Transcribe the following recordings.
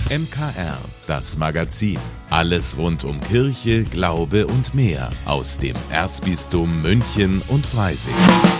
MKR, das Magazin. Alles rund um Kirche, Glaube und mehr aus dem Erzbistum München und Freising.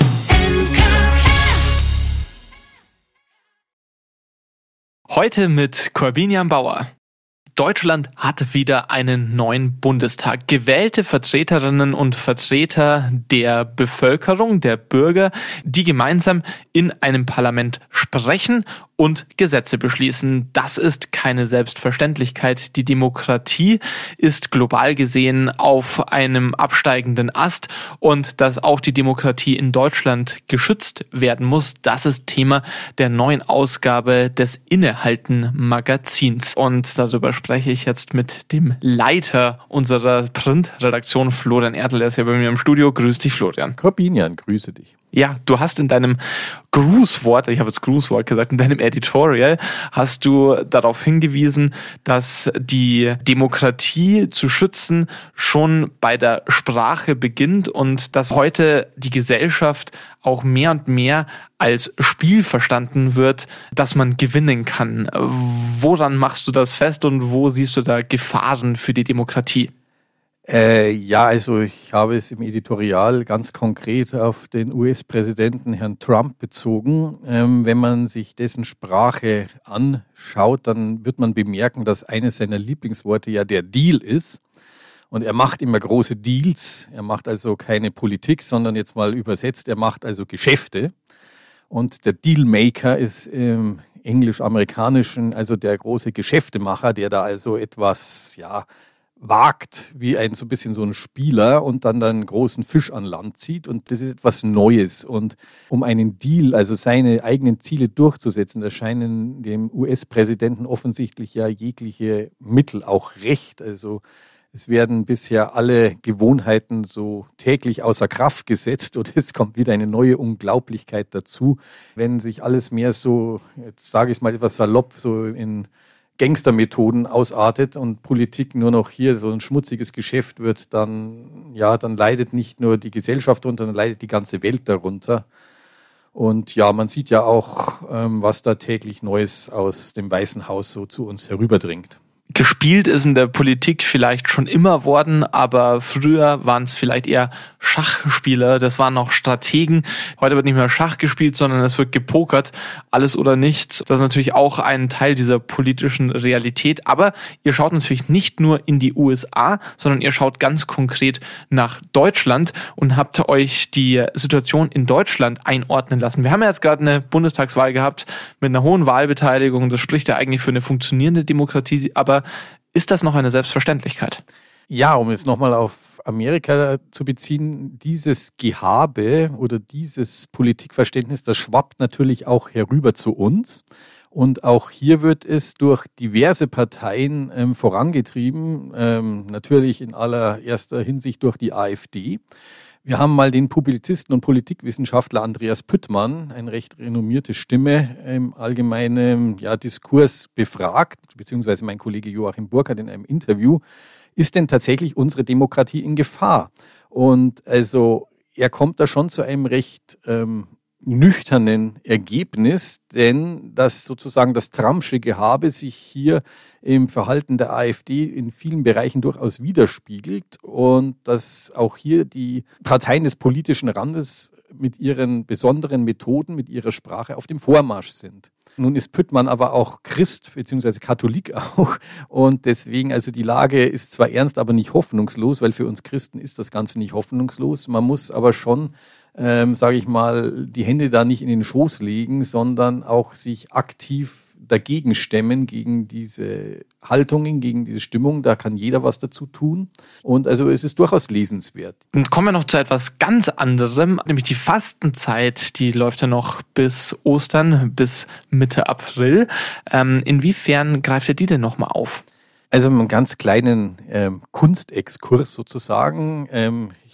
Heute mit Corbinian Bauer. Deutschland hat wieder einen neuen Bundestag. Gewählte Vertreterinnen und Vertreter der Bevölkerung, der Bürger, die gemeinsam in einem Parlament sprechen und Gesetze beschließen. Das ist keine Selbstverständlichkeit. Die Demokratie ist global gesehen auf einem absteigenden Ast, und dass auch die Demokratie in Deutschland geschützt werden muss, das ist Thema der neuen Ausgabe des Innehalten-Magazins. Und darüber spreche ich jetzt mit dem Leiter unserer Printredaktion, Florian Ertl. Der ist ja bei mir im Studio. Grüß dich, Florian. Corbinian, grüße dich. Ja, du hast in deinem Grußwort, ich habe jetzt Grußwort gesagt, in deinem Editorial hast du darauf hingewiesen, dass die Demokratie zu schützen schon bei der Sprache beginnt und dass heute die Gesellschaft auch mehr und mehr als Spiel verstanden wird, das man gewinnen kann. Woran machst du das fest und wo siehst du da Gefahren für die Demokratie? Also ich habe es im Editorial ganz konkret auf den US-Präsidenten Herrn Trump bezogen. Wenn man sich dessen Sprache anschaut, dann wird man bemerken, dass eines seiner Lieblingsworte ja der Deal ist. Und er macht immer große Deals. Er macht also keine Politik, sondern jetzt mal übersetzt, er macht also Geschäfte. Und der Dealmaker ist im englisch-amerikanischen also der große Geschäftemacher, der da also etwas, wagt, wie so ein bisschen so ein Spieler und dann einen großen Fisch an Land zieht, und das ist etwas Neues. Und um einen Deal, also seine eigenen Ziele durchzusetzen, da scheinen dem US-Präsidenten offensichtlich ja jegliche Mittel auch recht. Also es werden bisher alle Gewohnheiten so täglich außer Kraft gesetzt und es kommt wieder eine neue Unglaublichkeit dazu. Wenn sich alles mehr so, jetzt sage ich es mal etwas salopp, so in Gangstermethoden ausartet und Politik nur noch hier so ein schmutziges Geschäft wird, dann leidet nicht nur die Gesellschaft darunter, dann leidet die ganze Welt darunter. Und ja, man sieht ja auch, was da täglich Neues aus dem Weißen Haus so zu uns herüberdringt. Gespielt ist in der Politik vielleicht schon immer worden, aber früher waren es vielleicht eher Schachspieler, das waren noch Strategen. Heute wird nicht mehr Schach gespielt, sondern es wird gepokert, alles oder nichts. Das ist natürlich auch ein Teil dieser politischen Realität, aber ihr schaut natürlich nicht nur in die USA, sondern ihr schaut ganz konkret nach Deutschland und habt euch die Situation in Deutschland einordnen lassen. Wir haben ja jetzt gerade eine Bundestagswahl gehabt mit einer hohen Wahlbeteiligung, das spricht ja eigentlich für eine funktionierende Demokratie, aber ist das noch eine Selbstverständlichkeit? Ja, um es nochmal auf Amerika zu beziehen, dieses Gehabe oder dieses Politikverständnis, das schwappt natürlich auch herüber zu uns. Und auch hier wird es durch diverse Parteien vorangetrieben, natürlich in allererster Hinsicht durch die AfD. Wir haben mal den Publizisten und Politikwissenschaftler Andreas Püttmann, eine recht renommierte Stimme im allgemeinen Diskurs, befragt, beziehungsweise mein Kollege Joachim Burkhardt in einem Interview. Ist denn tatsächlich unsere Demokratie in Gefahr? Und also er kommt da schon zu einem recht nüchternen Ergebnis, denn dass sozusagen das Trumpsche Gehabe sich hier im Verhalten der AfD in vielen Bereichen durchaus widerspiegelt und dass auch hier die Parteien des politischen Randes mit ihren besonderen Methoden, mit ihrer Sprache auf dem Vormarsch sind. Nun ist Püttmann aber auch Christ bzw. Katholik auch, und deswegen, also die Lage ist zwar ernst, aber nicht hoffnungslos, weil für uns Christen ist das Ganze nicht hoffnungslos. Man muss aber schon die Hände da nicht in den Schoß legen, sondern auch sich aktiv dagegen stemmen, gegen diese Haltungen, gegen diese Stimmung. Da kann jeder was dazu tun. Und also es ist durchaus lesenswert. Und kommen wir noch zu etwas ganz anderem, nämlich die Fastenzeit, die läuft ja noch bis Ostern, bis Mitte April. Inwiefern greift ihr die denn nochmal auf? Also einen ganz kleinen Kunstexkurs sozusagen. Ich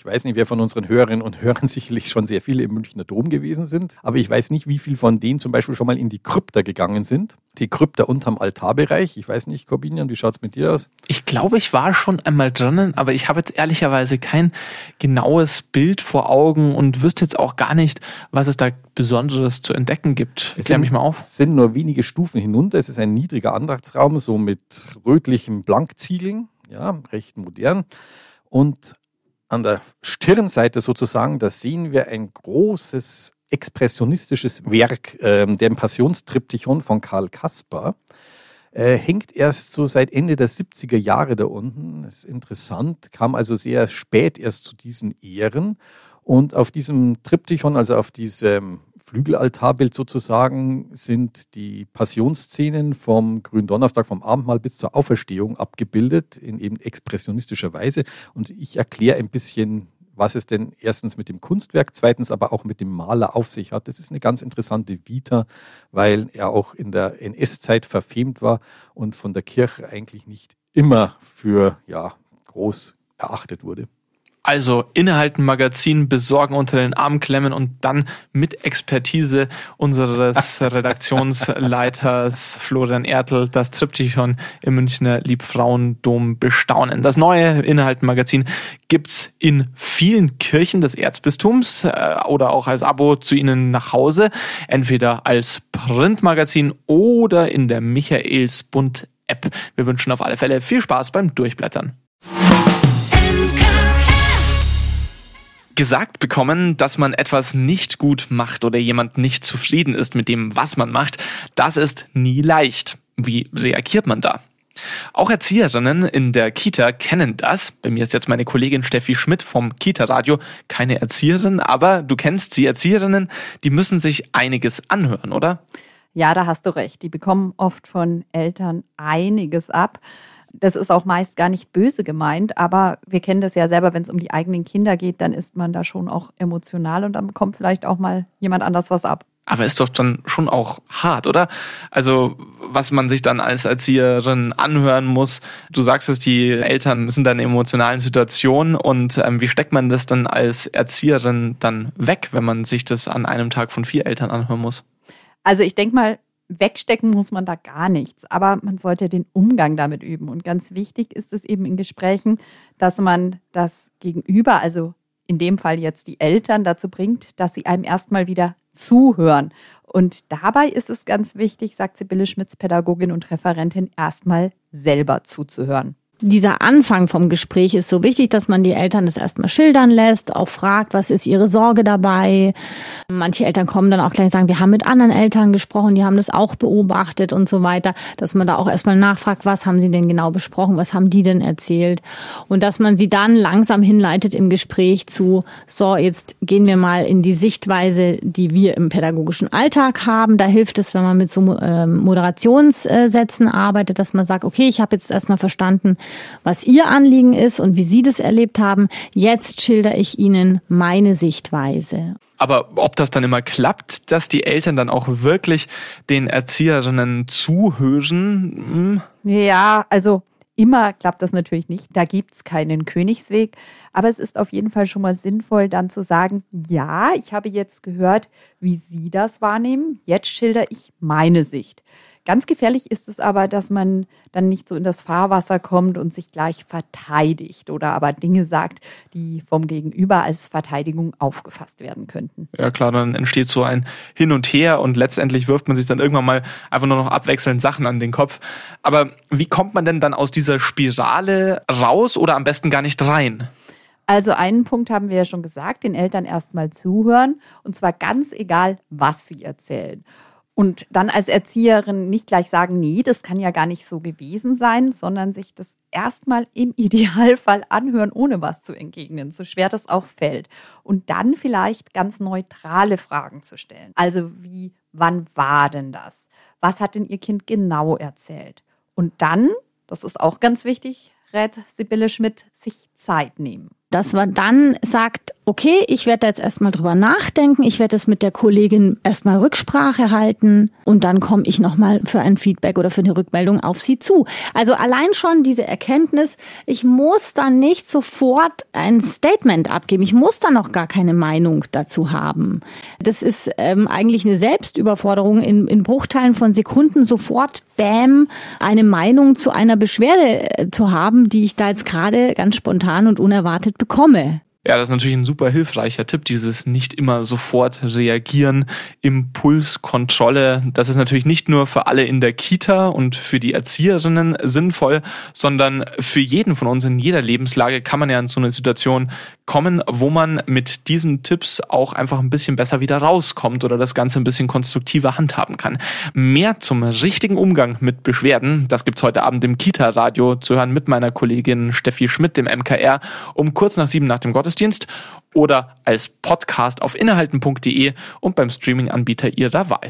Ich weiß nicht, wer von unseren Hörerinnen und Hörern sicherlich schon sehr viele im Münchner Dom gewesen sind, aber ich weiß nicht, wie viele von denen zum Beispiel schon mal in die Krypta gegangen sind. Die Krypta unterm Altarbereich. Ich weiß nicht, Corbinian, wie schaut es mit dir aus? Ich glaube, ich war schon einmal drinnen, aber ich habe jetzt ehrlicherweise kein genaues Bild vor Augen und wüsste jetzt auch gar nicht, was es da Besonderes zu entdecken gibt. Klär mich mal auf. Es sind nur wenige Stufen hinunter. Es ist ein niedriger Andachtsraum, so mit rötlichen Blankziegeln, ja, recht modern. Und an der Stirnseite sozusagen, da sehen wir ein großes expressionistisches Werk, der Passionstriptychon von Karl Caspar. Hängt erst so seit Ende der 70er Jahre da unten. Das ist interessant, kam also sehr spät erst zu diesen Ehren. Und auf diesem Triptychon, also auf diesem Flügelaltarbild sozusagen, sind die Passionsszenen vom Gründonnerstag, vom Abendmahl bis zur Auferstehung abgebildet in eben expressionistischer Weise. Und ich erkläre ein bisschen, was es denn erstens mit dem Kunstwerk, zweitens aber auch mit dem Maler auf sich hat. Das ist eine ganz interessante Vita, weil er auch in der NS-Zeit verfemt war und von der Kirche eigentlich nicht immer für groß erachtet wurde. Also innehalten, Magazin besorgen, unter den Arm klemmen und dann mit Expertise unseres Redaktionsleiters Florian Ertl das Triptychon im Münchner Liebfrauendom bestaunen. Das neue Innehalten-Magazin gibt's in vielen Kirchen des Erzbistums oder auch als Abo zu Ihnen nach Hause, entweder als Printmagazin oder in der Michaelsbund-App. Wir wünschen auf alle Fälle viel Spaß beim Durchblättern. Gesagt bekommen, dass man etwas nicht gut macht oder jemand nicht zufrieden ist mit dem, was man macht, das ist nie leicht. Wie reagiert man da? Auch Erzieherinnen in der Kita kennen das. Bei mir ist jetzt meine Kollegin Steffi Schmidt vom Kita-Radio keine Erzieherin, aber du kennst sie, Erzieherinnen, die müssen sich einiges anhören, oder? Ja, da hast du recht. Die bekommen oft von Eltern einiges ab. Das ist auch meist gar nicht böse gemeint, aber wir kennen das ja selber, wenn es um die eigenen Kinder geht, dann ist man da schon auch emotional und dann bekommt vielleicht auch mal jemand anders was ab. Aber ist doch dann schon auch hart, oder? Also, was man sich dann als Erzieherin anhören muss. Du sagst es, die Eltern sind dann in emotionalen Situationen und wie steckt man das dann als Erzieherin dann weg, wenn man sich das an einem Tag von 4 Eltern anhören muss? Also ich denke mal, wegstecken muss man da gar nichts, aber man sollte den Umgang damit üben. Und ganz wichtig ist es eben in Gesprächen, dass man das Gegenüber, also in dem Fall jetzt die Eltern, dazu bringt, dass sie einem erstmal wieder zuhören. Und dabei ist es ganz wichtig, sagt Sibylle Schmitz, Pädagogin und Referentin, erstmal selber zuzuhören. Dieser Anfang vom Gespräch ist so wichtig, dass man die Eltern das erstmal schildern lässt, auch fragt, was ist ihre Sorge dabei. Manche Eltern kommen dann auch gleich und sagen, wir haben mit anderen Eltern gesprochen, die haben das auch beobachtet und so weiter, dass man da auch erstmal nachfragt, was haben sie denn genau besprochen, was haben die denn erzählt und dass man sie dann langsam hinleitet im Gespräch zu, so jetzt gehen wir mal in die Sichtweise, die wir im pädagogischen Alltag haben. Da hilft es, wenn man mit so Moderationssätzen arbeitet, dass man sagt, okay, ich habe jetzt erstmal verstanden, was Ihr Anliegen ist und wie Sie das erlebt haben. Jetzt schildere ich Ihnen meine Sichtweise. Aber ob das dann immer klappt, dass die Eltern dann auch wirklich den Erzieherinnen zuhören? Ja, also immer klappt das natürlich nicht. Da gibt es keinen Königsweg. Aber es ist auf jeden Fall schon mal sinnvoll, dann zu sagen, ja, ich habe jetzt gehört, wie Sie das wahrnehmen. Jetzt schildere ich meine Sicht. Ganz gefährlich ist es aber, dass man dann nicht so in das Fahrwasser kommt und sich gleich verteidigt oder aber Dinge sagt, die vom Gegenüber als Verteidigung aufgefasst werden könnten. Ja klar, dann entsteht so ein Hin und Her und letztendlich wirft man sich dann irgendwann mal einfach nur noch abwechselnd Sachen an den Kopf. Aber wie kommt man denn dann aus dieser Spirale raus oder am besten gar nicht rein? Also einen Punkt haben wir ja schon gesagt, den Eltern erstmal zuhören und zwar ganz egal, was sie erzählen. Und dann als Erzieherin nicht gleich sagen, nee, das kann ja gar nicht so gewesen sein, sondern sich das erstmal im Idealfall anhören, ohne was zu entgegnen, so schwer das auch fällt. Und dann vielleicht ganz neutrale Fragen zu stellen. Also wie, wann war denn das? Was hat denn Ihr Kind genau erzählt? Und dann, das ist auch ganz wichtig, rät Sibylle Schmidt, sich Zeit nehmen. dass man dann sagt, okay, ich werde jetzt erstmal drüber nachdenken, ich werde es mit der Kollegin erstmal Rücksprache halten und dann komme ich nochmal für ein Feedback oder für eine Rückmeldung auf Sie zu. Also allein schon diese Erkenntnis, ich muss dann nicht sofort ein Statement abgeben, ich muss dann noch gar keine Meinung dazu haben. Das ist eigentlich eine Selbstüberforderung, in Bruchteilen von Sekunden sofort, bam, eine Meinung zu einer Beschwerde zu haben, die ich da jetzt gerade ganz spontan und unerwartet bekomme. Ja, das ist natürlich ein super hilfreicher Tipp, dieses nicht immer sofort reagieren, Impulskontrolle. Das ist natürlich nicht nur für alle in der Kita und für die Erzieherinnen sinnvoll, sondern für jeden von uns in jeder Lebenslage kann man ja in so eine Situation kommen, wo man mit diesen Tipps auch einfach ein bisschen besser wieder rauskommt oder das Ganze ein bisschen konstruktiver handhaben kann. Mehr zum richtigen Umgang mit Beschwerden, das gibt's heute Abend im Kita-Radio zu hören mit meiner Kollegin Steffi Schmidt, dem MKR, um kurz nach 7 nach dem Gottesdienst oder als Podcast auf innehalten.de und beim Streaming-Anbieter Ihrer Wahl.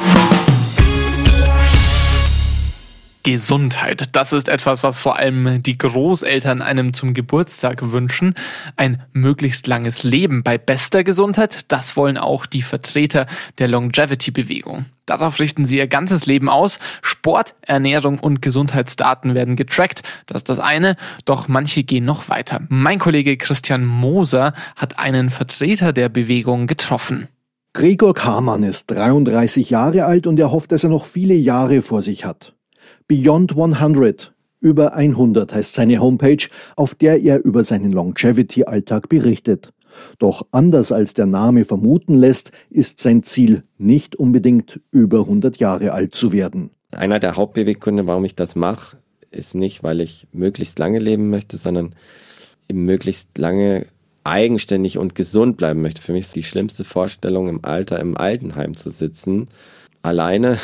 Gesundheit, das ist etwas, was vor allem die Großeltern einem zum Geburtstag wünschen. Ein möglichst langes Leben bei bester Gesundheit, das wollen auch die Vertreter der Longevity-Bewegung. Darauf richten sie ihr ganzes Leben aus. Sport, Ernährung und Gesundheitsdaten werden getrackt. Das ist das eine, doch manche gehen noch weiter. Mein Kollege Christian Moser hat einen Vertreter der Bewegung getroffen. Gregor Kamann ist 33 Jahre alt und er hofft, dass er noch viele Jahre vor sich hat. Beyond 100, über 100 heißt seine Homepage, auf der er über seinen Longevity-Alltag berichtet. Doch anders als der Name vermuten lässt, ist sein Ziel nicht unbedingt über 100 Jahre alt zu werden. Einer der Hauptbeweggründe, warum ich das mache, ist nicht, weil ich möglichst lange leben möchte, sondern eben möglichst lange eigenständig und gesund bleiben möchte. Für mich ist die schlimmste Vorstellung, im Alter im Altenheim zu sitzen, alleine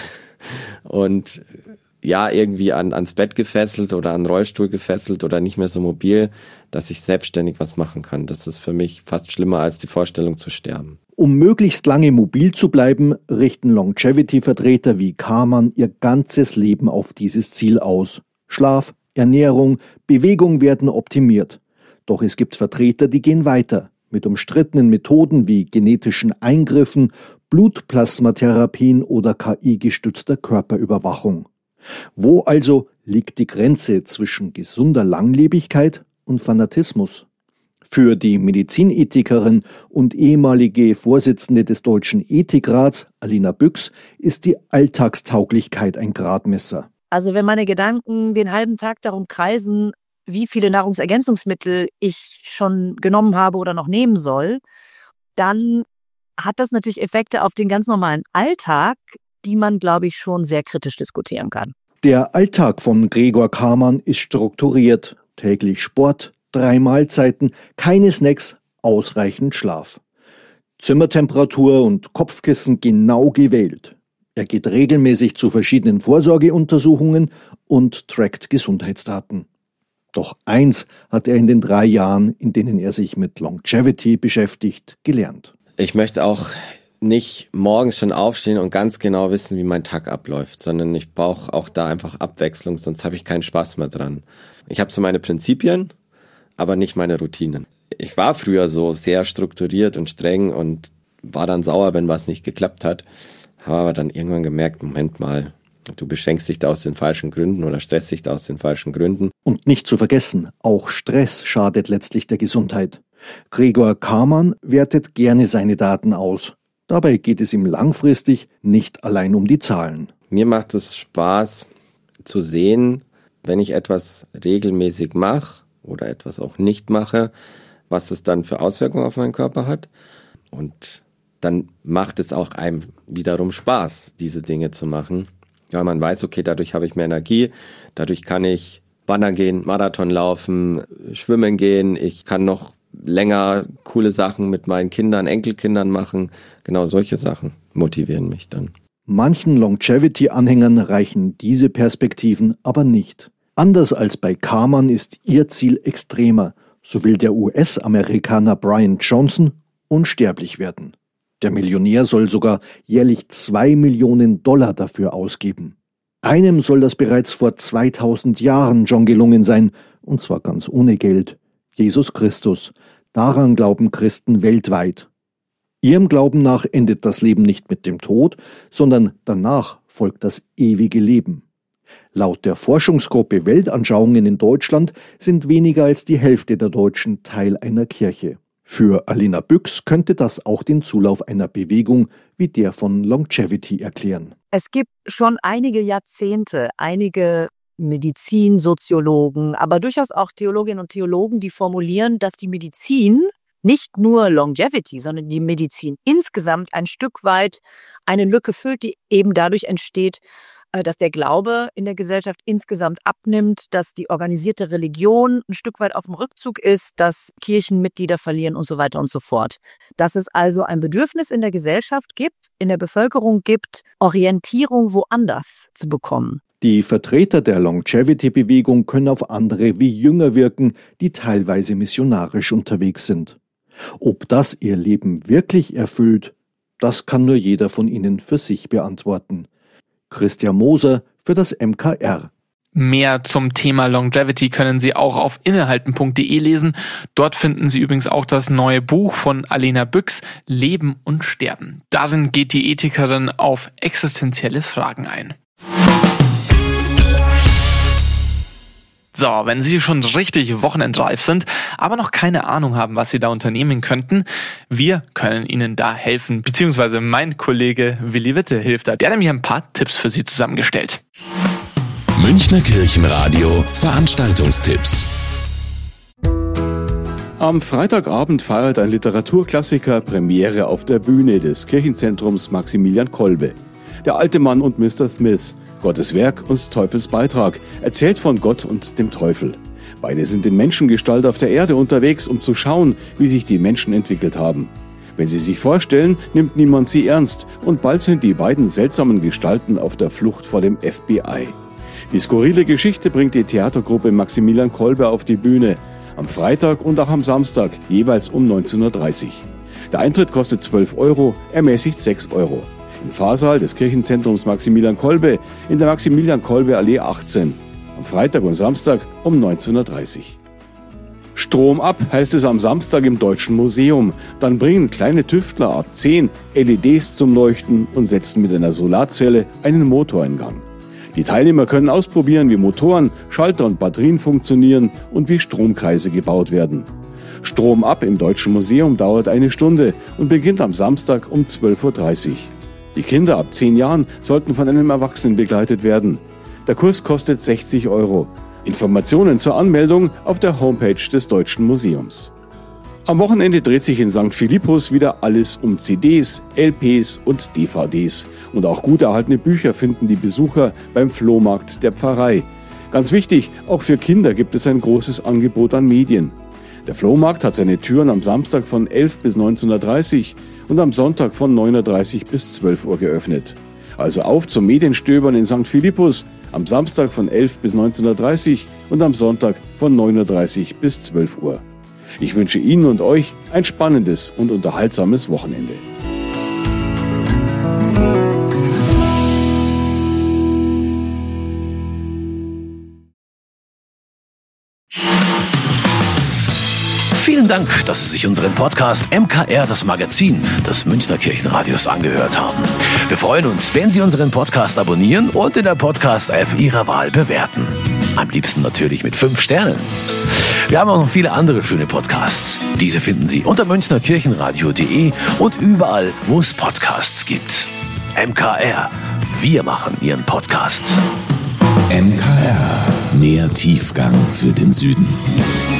und ja, irgendwie ans Bett gefesselt oder an den Rollstuhl gefesselt oder nicht mehr so mobil, dass ich selbstständig was machen kann. Das ist für mich fast schlimmer als die Vorstellung zu sterben. Um möglichst lange mobil zu bleiben, richten Longevity-Vertreter wie Kamann ihr ganzes Leben auf dieses Ziel aus. Schlaf, Ernährung, Bewegung werden optimiert. Doch es gibt Vertreter, die gehen weiter. Mit umstrittenen Methoden wie genetischen Eingriffen, Blutplasmatherapien oder KI-gestützter Körperüberwachung. Wo also liegt die Grenze zwischen gesunder Langlebigkeit und Fanatismus? Für die Medizinethikerin und ehemalige Vorsitzende des Deutschen Ethikrats, Alina Büchs, ist die Alltagstauglichkeit ein Gradmesser. Also wenn meine Gedanken den halben Tag darum kreisen, wie viele Nahrungsergänzungsmittel ich schon genommen habe oder noch nehmen soll, dann hat das natürlich Effekte auf den ganz normalen Alltag, die man, glaube ich, schon sehr kritisch diskutieren kann. Der Alltag von Gregor Kamann ist strukturiert. Täglich Sport, 3 Mahlzeiten, keine Snacks, ausreichend Schlaf. Zimmertemperatur und Kopfkissen genau gewählt. Er geht regelmäßig zu verschiedenen Vorsorgeuntersuchungen und trackt Gesundheitsdaten. Doch eins hat er in den 3 Jahren, in denen er sich mit Longevity beschäftigt, gelernt. Ich möchte auch nicht morgens schon aufstehen und ganz genau wissen, wie mein Tag abläuft, sondern ich brauche auch da einfach Abwechslung, sonst habe ich keinen Spaß mehr dran. Ich habe so meine Prinzipien, aber nicht meine Routinen. Ich war früher so sehr strukturiert und streng und war dann sauer, wenn was nicht geklappt hat, habe aber dann irgendwann gemerkt, Moment mal, du beschränkst dich da aus den falschen Gründen oder stresst dich da aus den falschen Gründen. Und nicht zu vergessen, auch Stress schadet letztlich der Gesundheit. Gregor Kamann wertet gerne seine Daten aus. Dabei geht es ihm langfristig nicht allein um die Zahlen. Mir macht es Spaß zu sehen, wenn ich etwas regelmäßig mache oder etwas auch nicht mache, was es dann für Auswirkungen auf meinen Körper hat. Und dann macht es auch einem wiederum Spaß, diese Dinge zu machen. Ja, man weiß, okay, dadurch habe ich mehr Energie, dadurch kann ich wandern gehen, Marathon laufen, schwimmen gehen, ich kann noch länger coole Sachen mit meinen Kindern, Enkelkindern machen. Genau solche Sachen motivieren mich dann. Manchen Longevity-Anhängern reichen diese Perspektiven aber nicht. Anders als bei Kamann ist ihr Ziel extremer. So will der US-Amerikaner Brian Johnson unsterblich werden. Der Millionär soll sogar jährlich $2 Millionen dafür ausgeben. Einem soll das bereits vor 2000 Jahren schon gelungen sein, und zwar ganz ohne Geld. Jesus Christus. Daran glauben Christen weltweit. Ihrem Glauben nach endet das Leben nicht mit dem Tod, sondern danach folgt das ewige Leben. Laut der Forschungsgruppe Weltanschauungen in Deutschland sind weniger als die Hälfte der Deutschen Teil einer Kirche. Für Alina Büchs könnte das auch den Zulauf einer Bewegung wie der von Longevity erklären. Es gibt schon einige Jahrzehnte, einige Medizinsoziologen, aber durchaus auch Theologinnen und Theologen, die formulieren, dass die Medizin, nicht nur Longevity, sondern die Medizin insgesamt ein Stück weit eine Lücke füllt, die eben dadurch entsteht, dass der Glaube in der Gesellschaft insgesamt abnimmt, dass die organisierte Religion ein Stück weit auf dem Rückzug ist, dass Kirchen Mitglieder verlieren und so weiter und so fort. Dass es also ein Bedürfnis in der Gesellschaft gibt, in der Bevölkerung gibt, Orientierung woanders zu bekommen. Die Vertreter der Longevity-Bewegung können auf andere wie Jünger wirken, die teilweise missionarisch unterwegs sind. Ob das ihr Leben wirklich erfüllt, das kann nur jeder von ihnen für sich beantworten. Christian Moser für das MKR. Mehr zum Thema Longevity können Sie auch auf innehalten.de lesen. Dort finden Sie übrigens auch das neue Buch von Alina Büchs, Leben und Sterben. Darin geht die Ethikerin auf existenzielle Fragen ein. So, wenn Sie schon richtig wochenendreif sind, aber noch keine Ahnung haben, was Sie da unternehmen könnten, wir können Ihnen da helfen, beziehungsweise mein Kollege Willi Witte hilft da. Der hat nämlich ein paar Tipps für Sie zusammengestellt. Münchner Kirchenradio Veranstaltungstipps. Am Freitagabend feiert ein Literaturklassiker Premiere auf der Bühne des Kirchenzentrums Maximilian Kolbe. Der alte Mann und Mr. Smith. Gottes Werk und Teufels Beitrag, erzählt von Gott und dem Teufel. Beide sind in Menschengestalt auf der Erde unterwegs, um zu schauen, wie sich die Menschen entwickelt haben. Wenn sie sich vorstellen, nimmt niemand sie ernst und bald sind die beiden seltsamen Gestalten auf der Flucht vor dem FBI. Die skurrile Geschichte bringt die Theatergruppe Maximilian Kolbe auf die Bühne, am Freitag und auch am Samstag, jeweils um 19:30 Uhr. Der Eintritt kostet 12 €, ermäßigt 6 €. Im Pfarrsaal des Kirchenzentrums Maximilian Kolbe in der Maximilian-Kolbe-Allee 18. Am Freitag und Samstag um 19:30 Uhr. Strom ab heißt es am Samstag im Deutschen Museum. Dann bringen kleine Tüftler ab 10 LEDs zum Leuchten und setzen mit einer Solarzelle einen Motor in Gang. Die Teilnehmer können ausprobieren, wie Motoren, Schalter und Batterien funktionieren und wie Stromkreise gebaut werden. Strom ab im Deutschen Museum dauert 1 Stunde und beginnt am Samstag um 12:30 Uhr. Die Kinder ab 10 Jahren sollten von einem Erwachsenen begleitet werden. Der Kurs kostet 60 €. Informationen zur Anmeldung auf der Homepage des Deutschen Museums. Am Wochenende dreht sich in St. Philippus wieder alles um CDs, LPs und DVDs. Und auch gut erhaltene Bücher finden die Besucher beim Flohmarkt der Pfarrei. Ganz wichtig, auch für Kinder gibt es ein großes Angebot an Medien. Der Flohmarkt hat seine Türen am Samstag von 11 bis 19:30 Uhr und am Sonntag von 9:30 bis 12 Uhr geöffnet. Also auf zum Medienstöbern in St. Philippus, am Samstag von 11 bis 19:30 und am Sonntag von 9:30 bis 12 Uhr. Ich wünsche Ihnen und euch ein spannendes und unterhaltsames Wochenende. Vielen Dank, dass Sie sich unseren Podcast MKR, das Magazin des Münchner Kirchenradios, angehört haben. Wir freuen uns, wenn Sie unseren Podcast abonnieren und in der Podcast-App Ihrer Wahl bewerten. Am liebsten natürlich mit 5 Sternen. Wir haben auch noch viele andere schöne Podcasts. Diese finden Sie unter münchnerkirchenradio.de und überall, wo es Podcasts gibt. MKR, wir machen Ihren Podcast. MKR, mehr Tiefgang für den Süden.